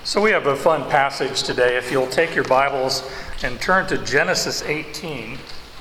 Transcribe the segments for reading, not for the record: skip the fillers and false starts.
So we have a fun passage today. If you'll take your Bibles and turn to Genesis 18.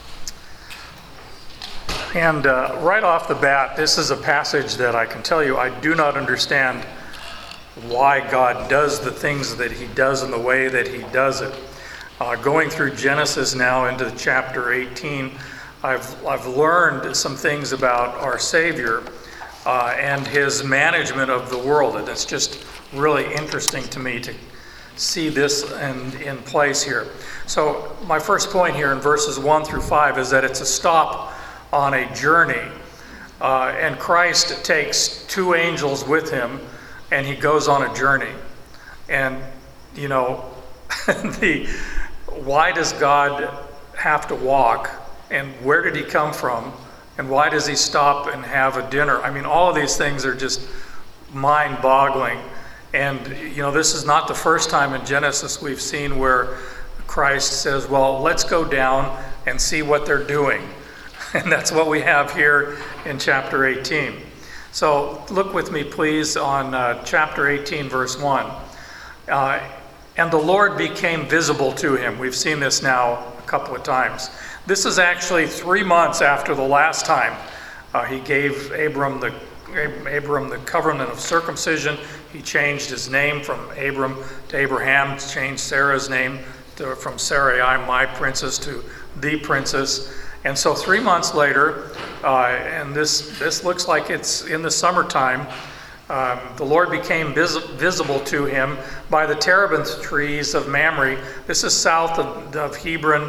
And right off the bat, this is a passage that I can tell you I do not understand why God does the things that he does in the way that he does it. Going through Genesis now into chapter 18, I've learned some things about our Savior and his management of the world. And it's just really interesting to me to see this in place here. So my first point here in verses 1 through 5 is that it's a stop on a journey. And Christ takes two angels with him and he goes on a journey. And, you know, why does God have to walk? And where did he come from? And why does he stop and have a dinner? I mean, all of these things are just mind-boggling. And, you know, this is not the first time in Genesis we've seen where Christ says, well, let's go down and see what they're doing. And that's what we have here in chapter 18. So look with me, please, on chapter 18, verse 1. And the Lord became visible to him. We've seen this now a couple of times. This is actually 3 months after the last time he gave Abram the covenant of circumcision. He changed his name from Abram to Abraham, changed Sarah's name from Sarai, my princess, to the princess. And so 3 months later, and this looks like it's in the summertime, the Lord became visible to him by the terebinth trees of Mamre. This is south of Hebron.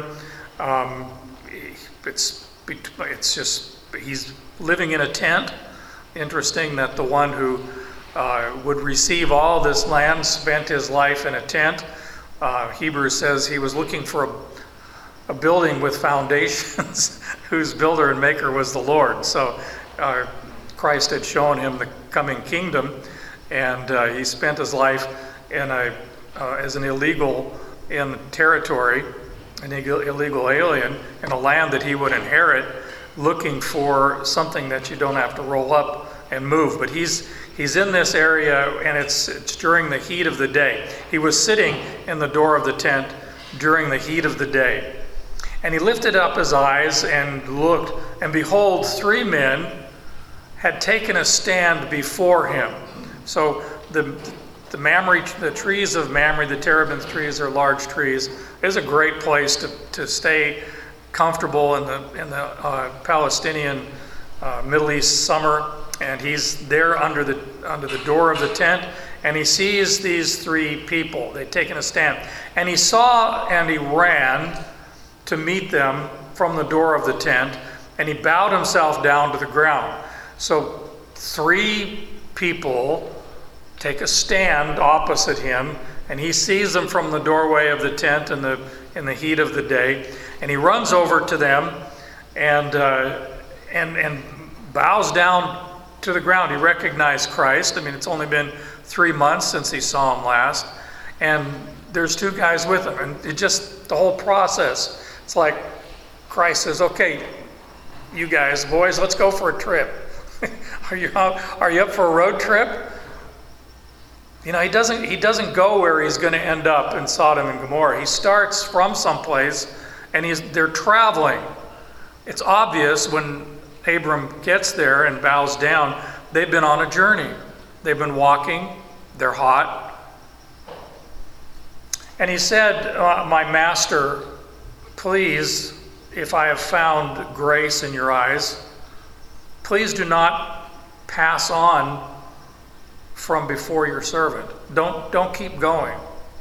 It's just, he's living in a tent. Interesting that the one who would receive all this land spent his life in a tent. Hebrews says he was looking for a building with foundations whose builder and maker was the Lord. So Christ had shown him the coming kingdom, and he spent his life as an illegal in territory, an illegal alien in a land that he would inherit, looking for something that you don't have to roll up and move. But he's in this area, and it's during the heat of the day. He was sitting in the door of the tent during the heat of the day. And he lifted up his eyes and looked, and behold, 3 men had taken a stand before him. So the trees of Mamre, the terebinth trees, are large trees. It is a great place to stay comfortable in the Palestinian Middle East summer. And he's there under the door of the tent, and he sees these 3 people. They'd taken a stand, and he saw and he ran to meet them from the door of the tent, and he bowed himself down to the ground. So 3 people take a stand opposite him, and he sees them from the doorway of the tent in the heat of the day, and he runs over to them and bows down to the ground. He recognized Christ. I mean, it's only been 3 months since he saw him last, and there's 2 guys with him, and it just, the whole process, it's like Christ says, okay, you guys, boys, let's go for a trip. Are you up for a road trip? You know, he doesn't go where he's going to end up in Sodom and Gomorrah. He starts from someplace, and they're traveling. It's obvious when Abram gets there and bows down, they've been on a journey. They've been walking. They're hot. And he said, my master, please, if I have found grace in your eyes, please do not pass on from before your servant. Don't keep going.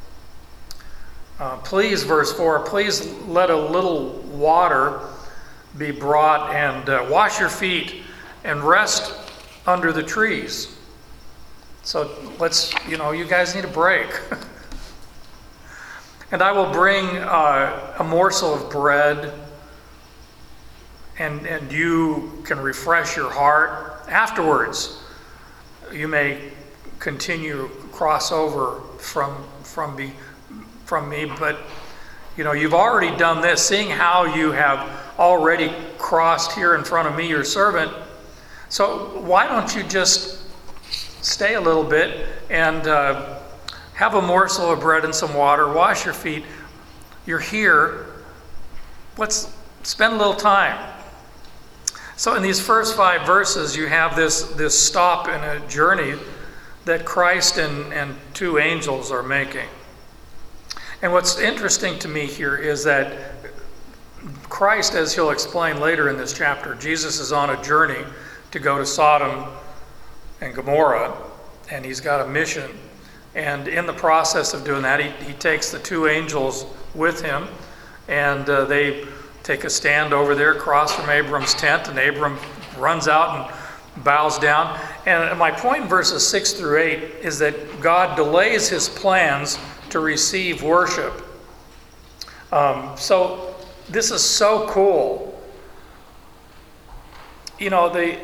Please, verse 4, please let a little water be brought and wash your feet and rest under the trees. So you guys need a break. And I will bring a morsel of bread, and you can refresh your heart. Afterwards, you may continue cross over from me, but you've already done this. Seeing how you have already crossed here in front of me, your servant, so why don't you just stay a little bit and have a morsel of bread and some water, wash your feet. You're here. Let's spend a little time. So in these first 5 verses, you have this stop in a journey that Christ and 2 angels are making. And what's interesting to me here is that Christ, as he'll explain later in this chapter, Jesus is on a journey to go to Sodom and Gomorrah, and he's got a mission. And in the process of doing that, he takes the 2 angels with him, and they take a stand over there across from Abram's tent, and Abram runs out and bows down. And my point in verses 6 through 8 is that God delays his plans to receive worship. So this is so cool. You know, the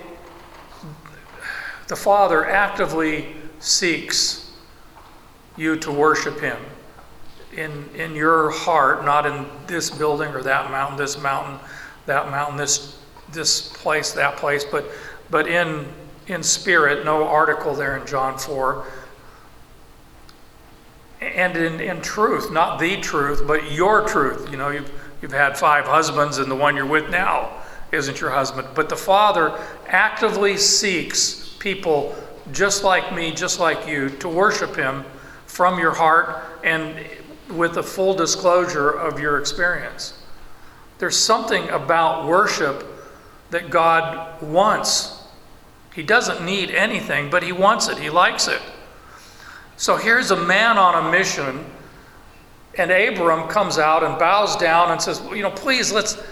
Father actively seeks you to worship him in your heart, not in this building or that mountain, that mountain, this place, that place, but in spirit, no article there in John 4. And in truth, not the truth, but your truth. You know, you've had 5 husbands, and the one you're with now isn't your husband. But the Father actively seeks people just like me, just like you, to worship him from your heart and with the full disclosure of your experience. There's something about worship that God wants. He doesn't need anything, but he wants it. He likes it. So here's a man on a mission, and Abram comes out and bows down and says, well, please, let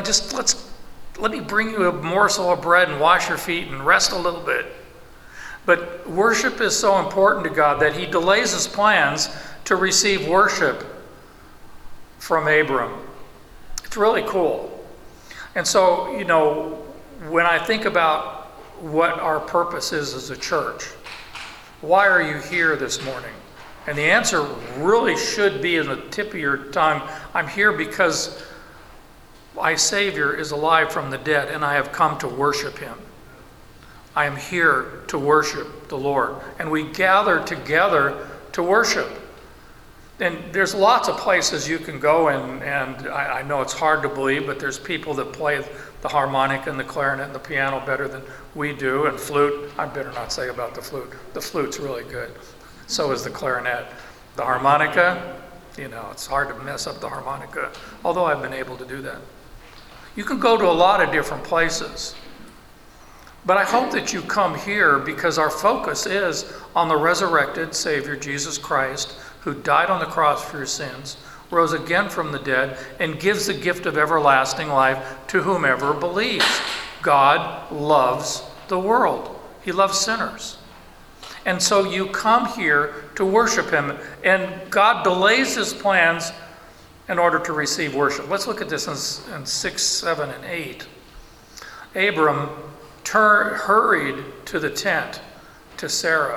me bring you a morsel of bread and wash your feet and rest a little bit. But worship is so important to God that he delays his plans to receive worship from Abram. It's really cool. And so, when I think about what our purpose is as a church, why are you here this morning? And the answer really should be in the tip of your tongue. I'm here because my Savior is alive from the dead, and I have come to worship him. I am here to worship the Lord. And we gather together to worship. And there's lots of places you can go, and I know it's hard to believe, but there's people that play the harmonica and the clarinet and the piano better than we do, and flute. I better not say about the flute. The flute's really good. So is the clarinet. The harmonica, it's hard to mess up the harmonica, although I've been able to do that. You can go to a lot of different places. But I hope that you come here because our focus is on the resurrected Savior, Jesus Christ, who died on the cross for your sins, rose again from the dead, and gives the gift of everlasting life to whomever believes. God loves the world. He loves sinners. And so you come here to worship him, and God delays his plans in order to receive worship. Let's look at this in 6, 7, and 8. Abram hurried to the tent to Sarah.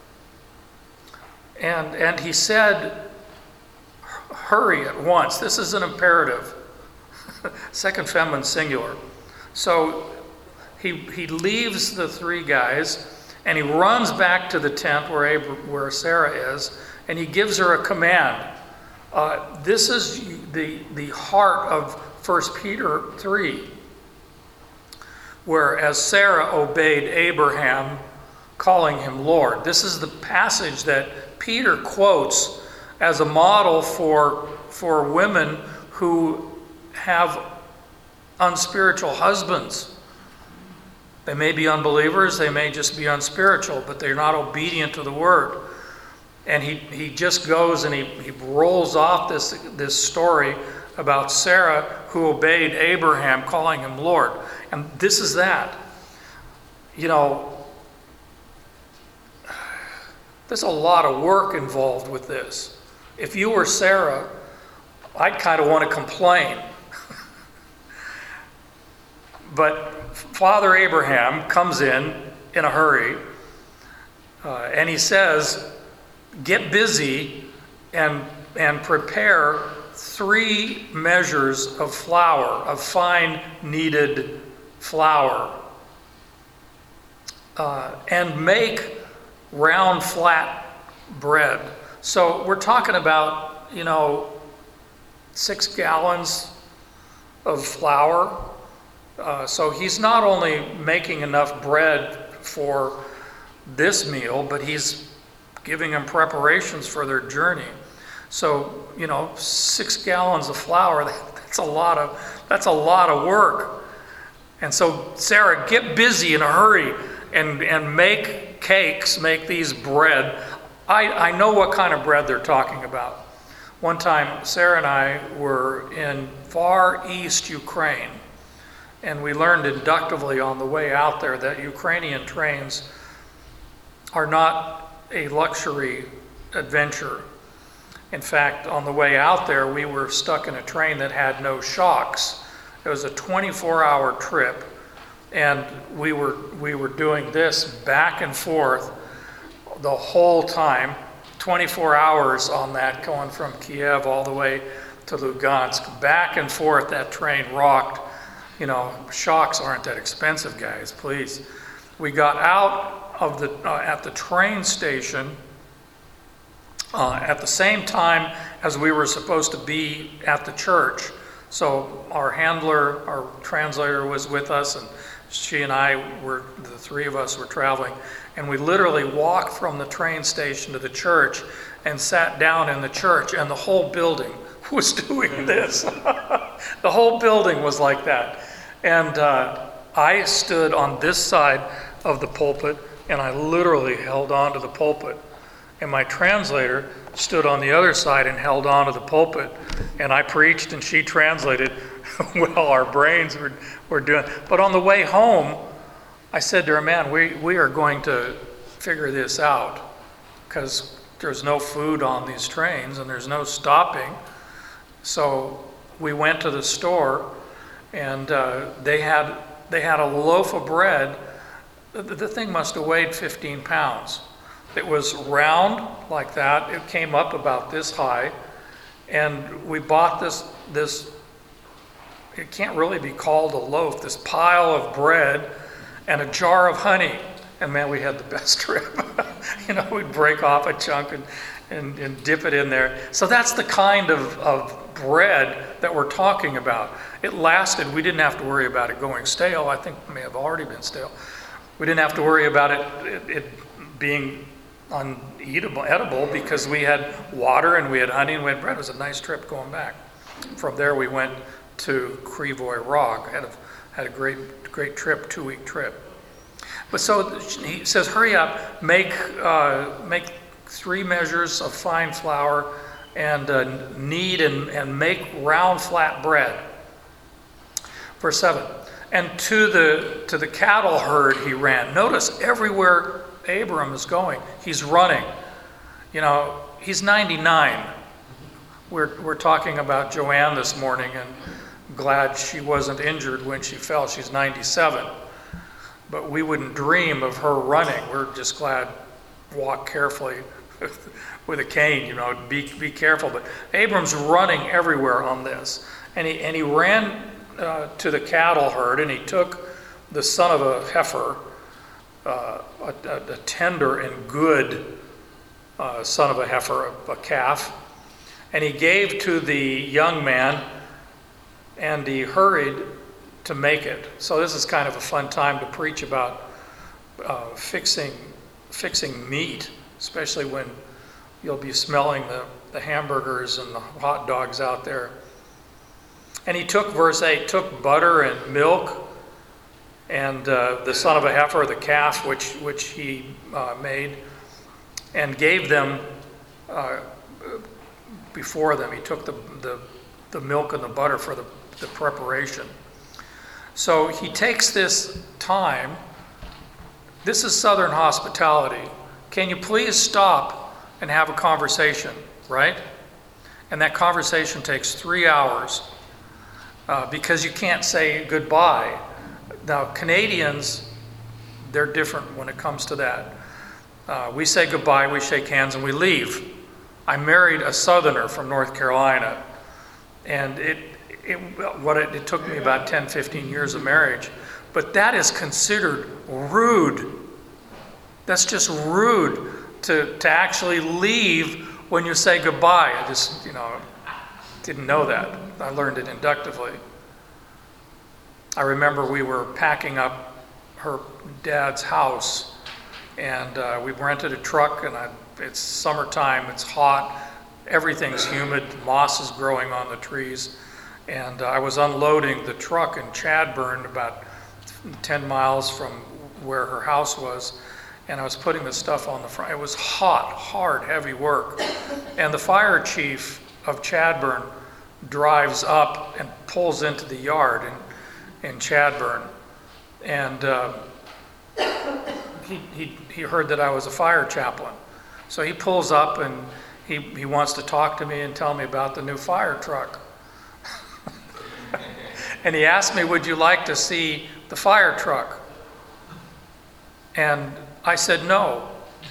And he said, hurry at once. This is an imperative. Second feminine singular. So he leaves the 3 guys, and he runs back to the tent where Sarah is, and he gives her a command. This is the heart of 1 Peter 3. Whereas Sarah obeyed Abraham, calling him Lord. This is the passage that Peter quotes as a model for women who have unspiritual husbands. They may be unbelievers, they may just be unspiritual, but they're not obedient to the word. And he just goes and he rolls off this story about Sarah who obeyed Abraham, calling him Lord. And this is that. There's a lot of work involved with this. If you were Sarah, I'd kind of want to complain. But Father Abraham comes in a hurry, and he says, get busy and prepare 3 measures of flour, of fine kneaded flour, and make round flat bread. So we're talking about, 6 gallons of flour. So he's not only making enough bread for this meal, but he's giving them preparations for their journey. So, 6 gallons of flour, that's a lot of work. And so, Sarah, get busy in a hurry and make cakes, make these bread. I know what kind of bread they're talking about. One time, Sarah and I were in far east Ukraine, and we learned inductively on the way out there that Ukrainian trains are not a luxury adventure. In fact, on the way out there, we were stuck in a train that had no shocks. It was a 24-hour trip, and we were doing this back and forth the whole time, 24 hours on that, going from Kiev all the way to Lugansk. Back and forth, that train rocked. Shocks aren't that expensive, guys, please. We got out of at the train station at the same time as we were supposed to be at the church. So our handler, our translator was with us, and she and I the three of us were traveling. And we literally walked from the train station to the church and sat down in the church, and the whole building was doing this. The whole building was like that. And I stood on this side of the pulpit, and I literally held on to the pulpit. And my translator stood on the other side and held on to the pulpit. And I preached and she translated while our brains were doing. But on the way home, I said to her, man, we are going to figure this out, because there's no food on these trains and there's no stopping. So we went to the store, and they had a loaf of bread. The thing must have weighed 15 pounds. It was round like that. It came up about this high. And we bought this, it can't really be called a loaf, this pile of bread and a jar of honey. And man, we had the best trip. We'd break off a chunk and dip it in there. So that's the kind of bread that we're talking about. It lasted. We didn't have to worry about it going stale. I think it may have already been stale. We didn't have to worry about it being edible, because we had water and we had honey and we had bread. It was a nice trip going back. From there we went to Krivoy Rog. Had a great trip, 2-week trip. But so he says, hurry up, make 3 measures of fine flour and knead and make round flat bread. Verse 7. And to the cattle herd he ran. Notice everywhere Abram is going, he's running. He's 99. We're talking about Joanne this morning, and glad she wasn't injured when she fell. She's 97. But we wouldn't dream of her running. We're just glad, walk carefully with a cane, be careful. But Abram's running everywhere on this. And he ran to the cattle herd, and he took the son of a heifer, a tender and good son of a heifer, a calf, and he gave to the young man, and he hurried to make it. So this is kind of a fun time to preach about fixing meat, especially when you'll be smelling the hamburgers and the hot dogs out there. And he took, verse 8, took butter and milk and the son of a heifer, the calf, which he made, and gave them before them. He took the milk and the butter for the preparation. So he takes this time. This is Southern hospitality. Can you please stop and have a conversation, right? And that conversation takes 3 hours because you can't say goodbye. Now, Canadians, they're different when it comes to that. We say goodbye, we shake hands, and we leave. I married a Southerner from North Carolina, and it took me about 10, 15 years of marriage, but that is considered rude. That's just rude to actually leave when you say goodbye? I just, didn't know that. I learned it inductively. I remember we were packing up her dad's house, and we rented a truck, and it's summertime, it's hot, everything's humid, moss is growing on the trees, and I was unloading the truck in Chadbourne, about 10 miles from where her house was, and I was putting the stuff on the front. It was hot, hard, heavy work, and the fire chief of Chadbourne drives up and pulls into the yard in Chadbourne, and he heard that I was a fire chaplain. So he pulls up and he wants to talk to me and tell me about the new fire truck. And he asked me, would you like to see the fire truck? And I said, no.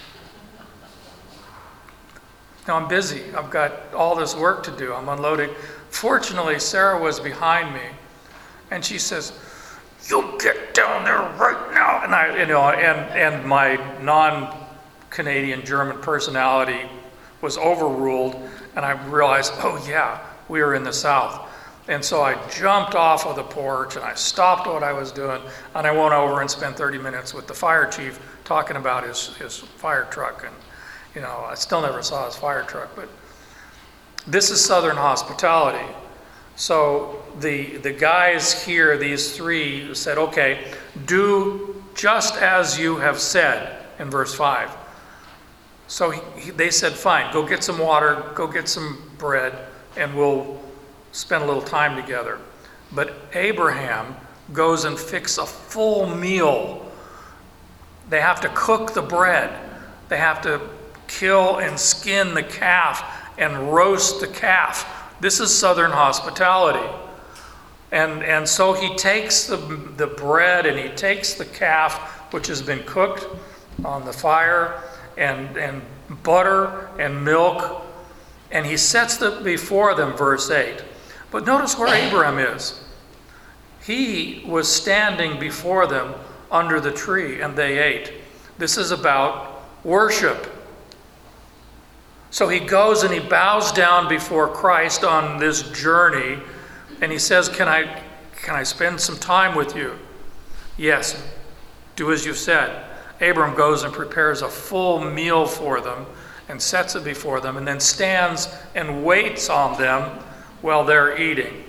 No, I'm busy. I've got all this work to do. I'm unloading. Fortunately, Sarah was behind me, and she says, you get down there right now. And and my non-Canadian German personality was overruled, and I realized, oh yeah, we are in the South. And so I jumped off of the porch and I stopped what I was doing, and I went over and spent 30 minutes with the fire chief talking about his fire truck. And I still never saw his fire truck, but this is Southern hospitality. So the guys here, these three, said, okay, do just as you have said in verse 5. So they said, fine, go get some water, go get some bread, and we'll spend a little time together. But Abraham goes and fixes a full meal. They have to cook the bread. They have to kill and skin the calf and roast the calf. This is Southern hospitality. And so he takes the bread and he takes the calf, which has been cooked on the fire, and butter and milk, and he sets it before them, verse 8. But notice where Abraham is. He was standing before them under the tree, and they ate. This is about worship. So he goes and he bows down before Christ on this journey, and he says, can I spend some time with you? Yes, do as you said. Abram goes and prepares a full meal for them and sets it before them, and then stands and waits on them while they're eating.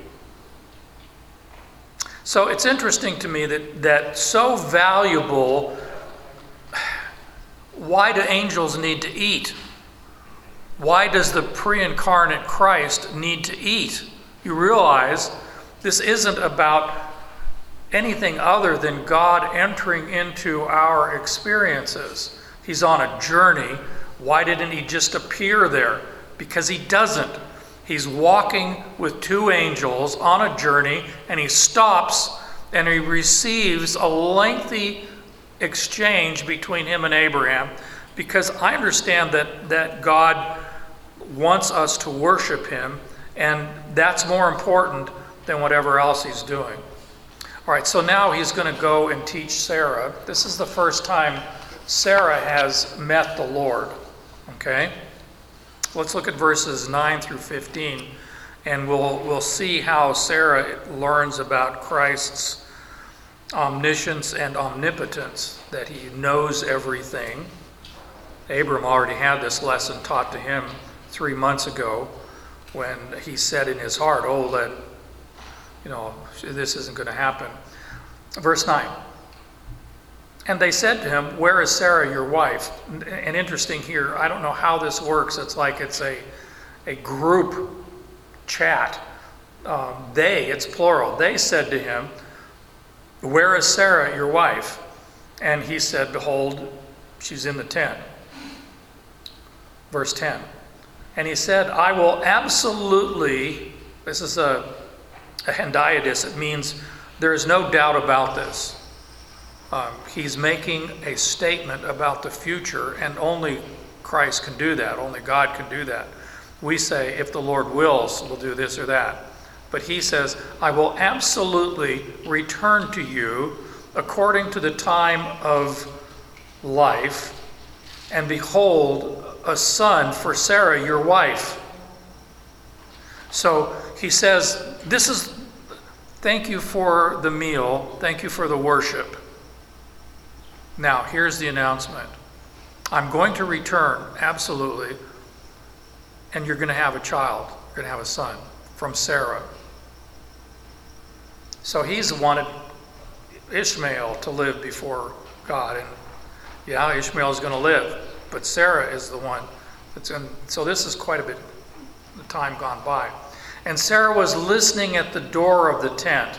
So it's interesting to me that so valuable, why do angels need to eat? Why does the pre-incarnate Christ need to eat? You realize this isn't about anything other than God entering into our experiences. He's on a journey. Why didn't he just appear there? Because he doesn't. He's walking with two angels on a journey, and he stops and he receives a lengthy exchange between him and Abraham, because I understand that God wants us to worship him, and that's more important than whatever else he's doing. All right, so now he's going to go and teach Sarah. This is the first time Sarah has met the Lord. Okay? Let's look at verses 9 through 15, and we'll see how Sarah learns about Christ's omniscience and omnipotence, that he knows everything. Abram already had this lesson taught to him 3 months ago when he said in his heart, oh, that, this isn't going to happen. Verse 9. And they said to him, where is Sarah, your wife? And interesting here, I don't know how this works. It's like it's a group chat. It's plural. They said to him, where is Sarah, your wife? And he said, behold, she's in the tent. Verse 10. And he said, I will absolutely, this is a hendiadys, it means there is no doubt about this. He's making a statement about the future, and only Christ can do that. Only God can do that. We say, if the Lord wills, we'll do this or that. But he says, I will absolutely return to you according to the time of life, and behold, a son for Sarah, your wife. So he says, thank you for the meal. Thank you for the worship. Now, here's the announcement. I'm going to return, absolutely, and you're going to have a child. You're going to have a son from Sarah. So he's wanted Ishmael to live before God, and yeah, Ishmael is going to live, but Sarah is the one that's in. So this is quite a bit of time gone by. And Sarah was listening at the door of the tent.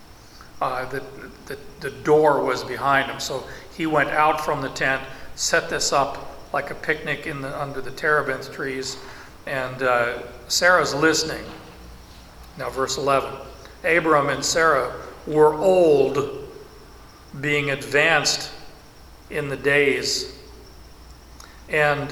The door was behind him, so he went out from the tent, set this up like a picnic under the terebinth trees, and Sarah's listening. Now, verse 11. Abram and Sarah were old, being advanced in the days, and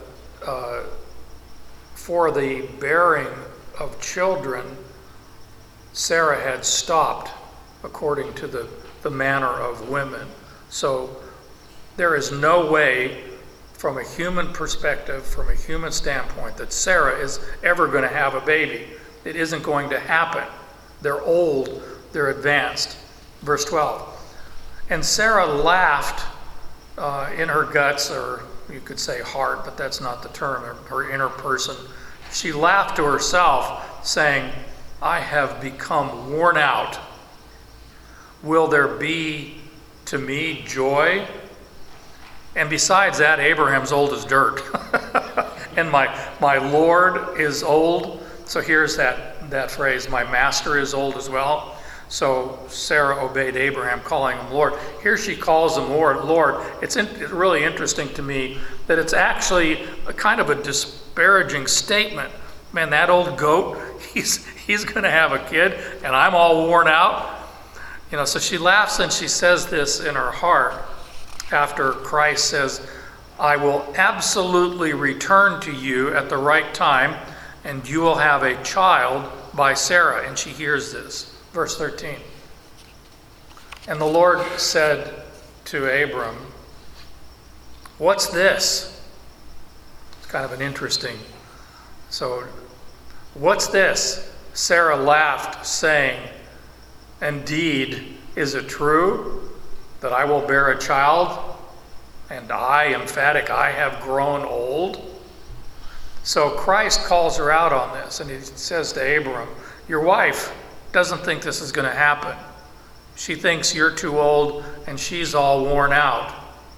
for the bearing of children, Sarah had stopped according to the manner of women. So there is no way, from a human perspective, from a human standpoint, that Sarah is ever going to have a baby. It isn't going to happen. They're old, they're advanced. Verse 12. And Sarah laughed in her guts, or you could say heart, but that's not the term, her inner person. She laughed to herself, saying, I have become worn out. Will there be to me joy? And besides that, Abraham's old as dirt. And my Lord is old. So here's that phrase, my master is old as well. So Sarah obeyed Abraham, calling him Lord. Here she calls him Lord. It's really interesting to me that it's actually a kind of a disparaging statement. Man, that old goat, he's going to have a kid, and I'm all worn out. So she laughs and she says this in her heart after Christ says, I will absolutely return to you at the right time, and you will have a child by Sarah. And she hears this. Verse 13. And the Lord said to Abram, what's this? It's kind of an interesting. So, what's this? Sarah laughed, saying, indeed, is it true that I will bear a child? And I, emphatic, I have grown old. So Christ calls her out on this, and he says to Abram, your wife doesn't think this is going to happen. She thinks you're too old and she's all worn out.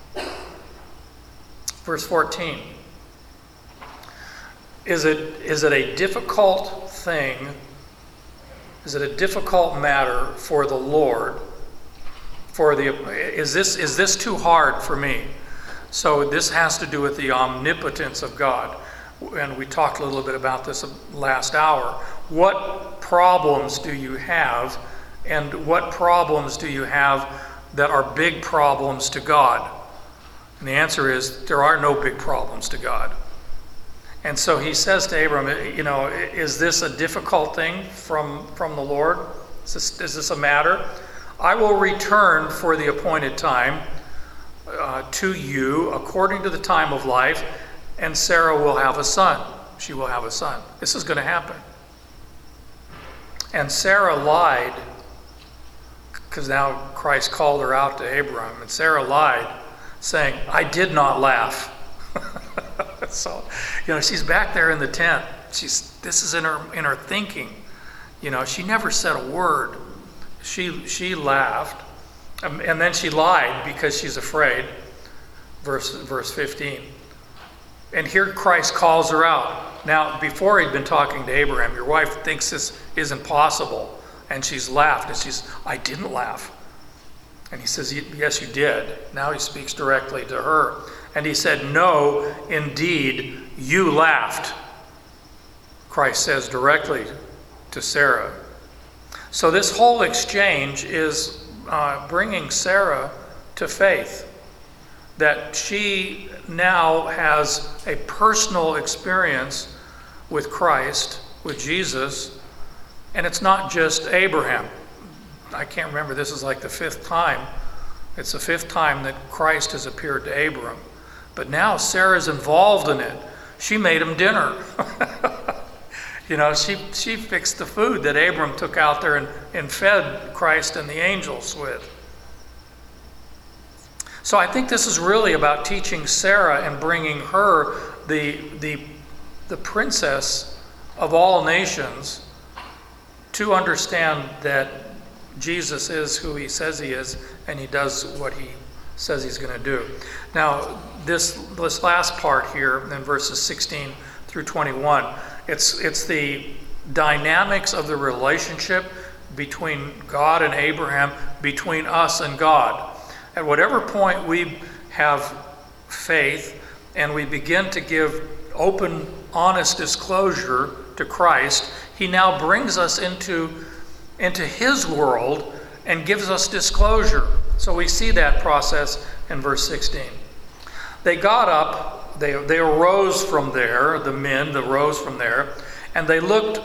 Verse 14. Is it a difficult thing? Is it a difficult matter for the Lord? Is this too hard for me? So this has to do with the omnipotence of God. And we talked a little bit about this last hour. What problems do you have, and what problems do you have that are big problems to God? And the answer is there are no big problems to God. And so he says to Abram, is this a difficult thing from the Lord? Is this a matter? I will return for the appointed time to you according to the time of life, and Sarah will have a son. She will have a son. This is going to happen. And Sarah lied, because now Christ called her out to Abraham, and Sarah lied, saying, I did not laugh. So, she's back there in the tent. This is in her thinking. She never said a word. She laughed, and then she lied because she's afraid. Verse 15. And here Christ calls her out. Now, before he'd been talking to Abraham, your wife thinks this isn't possible. And she's laughed. And I didn't laugh. And he says, yes, you did. Now he speaks directly to her. And he said, no, indeed, you laughed. Christ says directly to Sarah. So this whole exchange is bringing Sarah to faith. That she now has a personal experience with Christ, with Jesus, and it's not just Abraham. I can't remember, this is like the fifth time. It's the fifth time that Christ has appeared to Abram. But now Sarah's involved in it. She made him dinner. She fixed the food that Abram took out there and fed Christ and the angels with. So I think this is really about teaching Sarah and bringing her, the princess of all nations, to understand that Jesus is who he says he is, and he does what he says he's going to do. Now, this last part here in verses 16 through 21, it's the dynamics of the relationship between God and Abraham, between us and God. At whatever point we have faith and we begin to give open, honest disclosure to Christ, he now brings us into his world and gives us disclosure. So we see that process in verse 16. They got up, they arose from there, the men arose from there, and they looked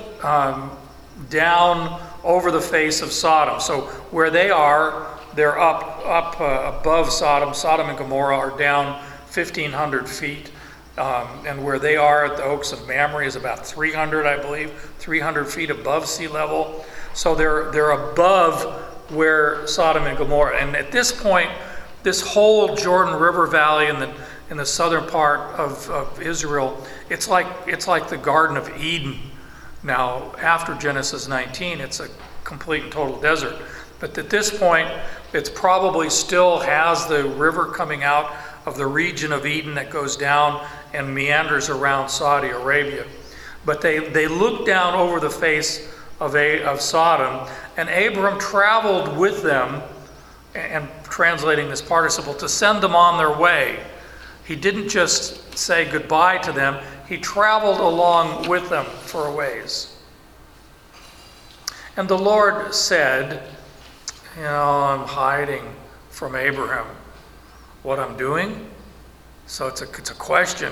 down over the face of Sodom. So where they are, they're up above Sodom. Sodom and Gomorrah are down 1,500 feet. And where they are at the Oaks of Mamre is about 300, I believe, 300 feet above sea level. So they're above where Sodom and Gomorrah. And at this point, this whole Jordan River Valley in the southern part of Israel, it's like the Garden of Eden. Now, after Genesis 19, it's a complete and total desert. But at this point, it probably still has the river coming out of the region of Eden that goes down and meanders around Saudi Arabia. But they looked down over the face of Sodom, and Abram traveled with them, and translating this participle, to send them on their way. He didn't just say goodbye to them, he traveled along with them for a ways. And the Lord said, I'm hiding from Abraham what I'm doing. So it's a question,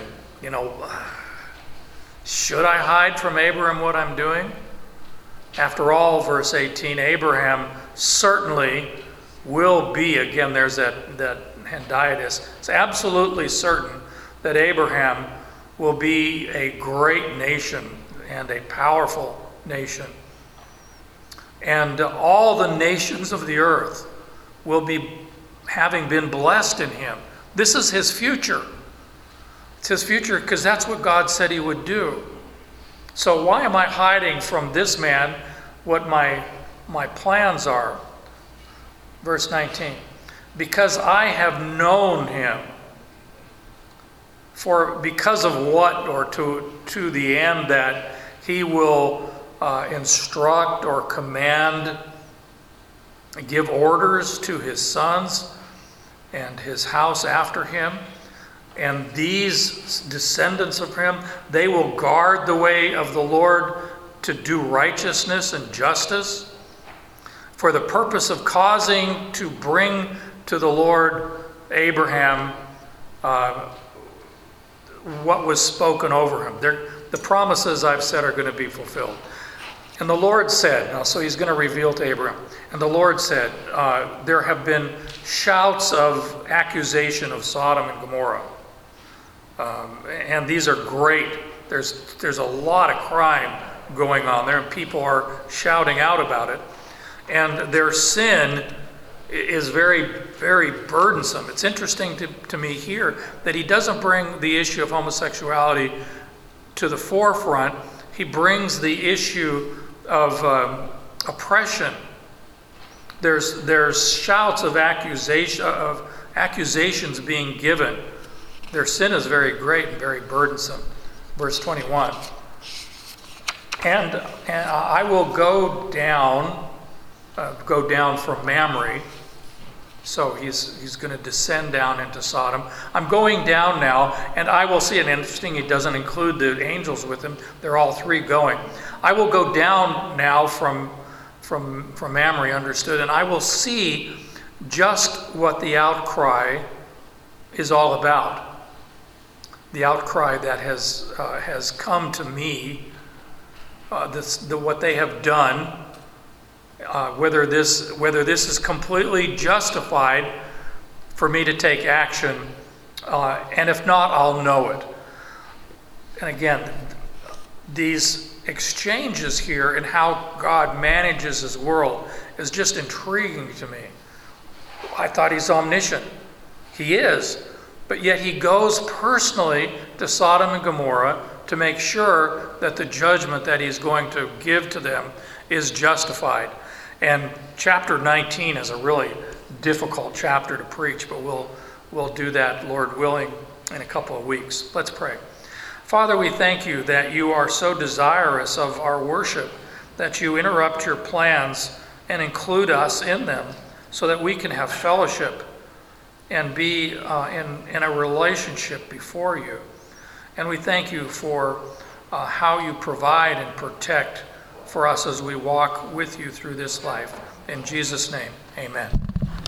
should I hide from Abraham what I'm doing? After all, verse 18, Abraham certainly will be, again, there's that hendiadys. It's absolutely certain that Abraham will be a great nation and a powerful nation. And all the nations of the earth will be having been blessed in him. This is his future. It's his future because that's what God said he would do. So why am I hiding from this man what my plans are? Verse 19. Because I have known him. For because of what, or to the end that he will instruct or command, give orders to his sons and his house after him. And these descendants of him, they will guard the way of the Lord to do righteousness and justice, for the purpose of causing to bring to the Lord Abraham what was spoken over him. The promises I've said are going to be fulfilled. And the Lord said, now, so he's going to reveal to Abraham, and the Lord said, there have been shouts of accusation of Sodom and Gomorrah. And these are great. There's a lot of crime going on there, and people are shouting out about it. And their sin is very, very burdensome. It's interesting to me here that he doesn't bring the issue of homosexuality to the forefront. He brings the issue of oppression. There's shouts of accusations being given. Their sin is very great and very burdensome. Verse 21. And I will go down from Mamre. So he's going to descend down into Sodom. I'm going down now, and I will see. And interesting, he doesn't include the angels with him. They're all three going. I will go down now from Mamre, understood, and I will see just what the outcry is all about. The outcry that has come to me, what they have done. Whether this is completely justified for me to take action And if not, I'll know it. And again, these exchanges here and how God manages his world is just intriguing to me. I thought he's omniscient. He is. But yet he goes personally to Sodom and Gomorrah to make sure that the judgment that he's going to give to them is justified. And chapter 19 is a really difficult chapter to preach, but we'll do that, Lord willing, in a couple of weeks. Let's pray. Father, we thank you that you are so desirous of our worship, that you interrupt your plans and include us in them so that we can have fellowship and be in a relationship before you. And we thank you for how you provide and protect for us as we walk with you through this life. In Jesus' name, amen.